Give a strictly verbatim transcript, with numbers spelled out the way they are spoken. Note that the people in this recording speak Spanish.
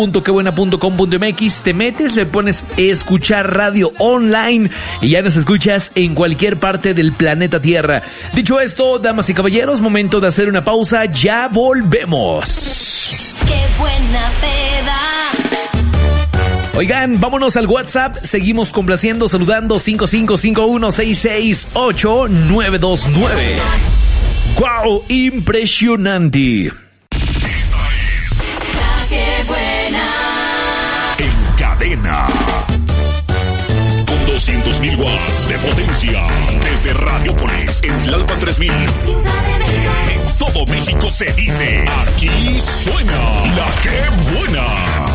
que buena punto com punto m x, te metes, le pones escuchar radio online y ya nos escuchas en cualquier parte del planeta Tierra. Dicho esto, damas y caballeros, momento de hacer una pausa, ya volvemos. ¡Qué buena peda! Oigan, vámonos al WhatsApp, seguimos complaciendo, saludando cinco cinco cinco uno seis seis ocho nueve dos nueve. ¡Guau! Impresionante. En cadena, con doscientos mil watts de potencia, desde Radiópolis, en Tlalpan tres mil. En todo México se dice, aquí suena la que buena.